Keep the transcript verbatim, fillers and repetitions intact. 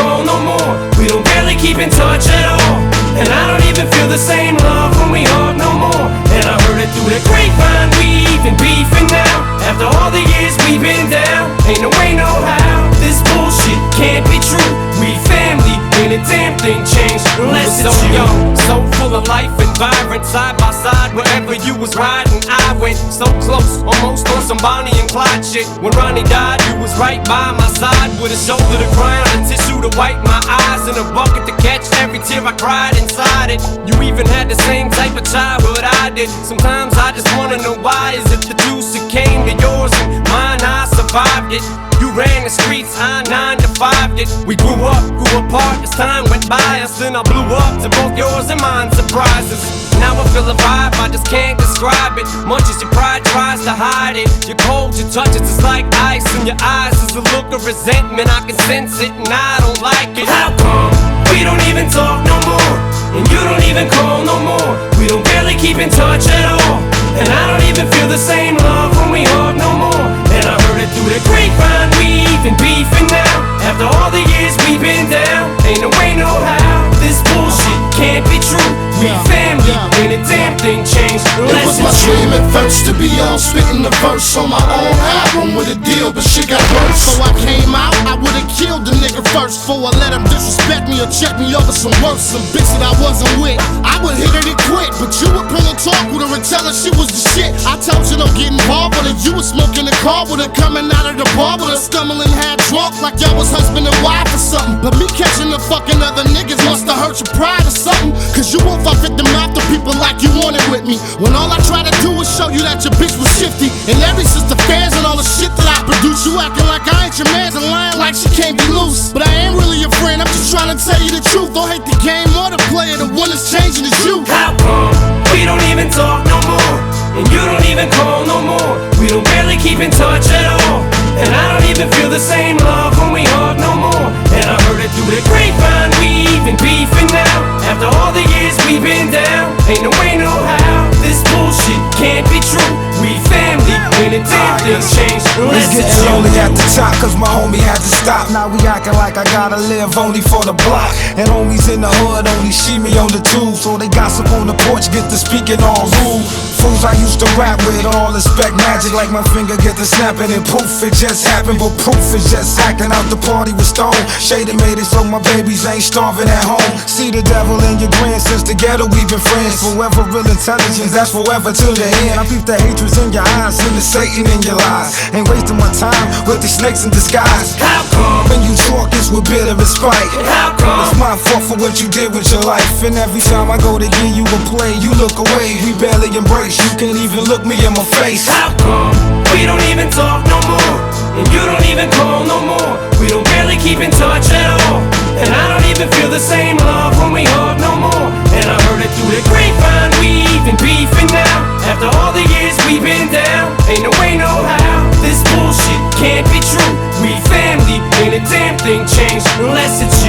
call no more. We don't barely keep in touch at all. And I don't even feel the same love when we hug no more. And I heard it through the grapevine, we even beefing now. After all the years we've been down, ain't no way, no how. This bullshit can't be true. We family, ain't a damn thing changed unless it's you. Young, so full of life and vibrant, side by side wherever you was riding. I went so close, almost on some Bonnie and Clyde shit. When Ronnie died, you was right by my side, with a shoulder to cry on, a tissue to wipe my eyes, and a bucket to catch every tear I cried inside it. You even had the same type of childhood I did. Sometimes I just wanna know why. Is it the deuce that came to yours and mine? I survived it. You ran the streets, I nine to five it. We grew up, grew apart as time went by us. Then I blew up to both yours and mine surprises. Now I feel a vibe, I just can't describe it. Much as your pride tries to hide it, your cold, your touches, it's like ice in your eyes. Is a look of resentment, I can sense it and I don't like it. How come we don't even talk no more? And you don't even call no more. We don't barely keep in touch at all. And I don't even feel the same love when we hug no more. And I heard it through the grapevine, we even beefing now. After all the years we've been down, ain't no way, no how. This bullshit can't be true. We family, ain't a damn thing changed unless it's you. It was my dream at first to be on spitting the verse on my own album with a deal, but shit got worse. So I came out, I would've killed the nigga first before I let him disrespect me or check me over some worse. Some bitch that I wasn't with, I would hit it and quit. But you would pull a talk with her and tell her she was the shit. I told you don't get involved with her. You was smoking the car with her, coming out of the bar with her, stumbling half drunk like y'all was husband and wife or something. But me catching the fucking other niggas musta hurt your pride or something. Cause you won't fuck the mouth to people like you wanted with me. When all I try to do is show you that your bitch was shifty. And every sister fans and all the shit that I produce, you acting like I ain't your man's and lying like she can't be loose. But I ain't really your friend, I'm just trying to tell you the truth. Don't hate the game or the player, the one that's changing is you. How come we don't even talk no more? And you don't even call no more. We don't barely keep in touch at all. And I don't even feel the same love when we hug no more. And I heard it through the grapevine, we even beefing now. After all the years we've been down, ain't no way, no how. This bullshit can't be true. We family, ain't a damn thing changed unless it's you. Only at the top, cause my homie had to stop. Now we acting like I gotta live only for the block. And homies in the hood only see me on the tube. So they gossip on the porch, get to speaking all rude. Fools I used to rap with all expect magic, like my finger get to snapping and poof, it just happened. But proof is just acting out the party with Stone. Shady made it so my babies ain't starving at home. See the devil in your grin, since the ghetto we've been friends. Forever real intelligence, that's forever till the end. I peep the hatred in your eyes and the Satan in your lies. Ain't wasting my time with these snakes in disguise. How come when you talk it's with bitter and spite? How come it's my fault for what you did with your life? And every time I go to give you a play, you look away, we barely embrace. You can't even look me in my face. How come we don't even talk no more? And you don't even call no more. We don't barely keep in touch at all. And I don't even feel the same love when we hug no more. And I heard it through the grapevine, we even beefing now. After all the years we've been down, ain't no way, no how. This bullshit can't be true. We family, ain't a damn thing changed unless it's you.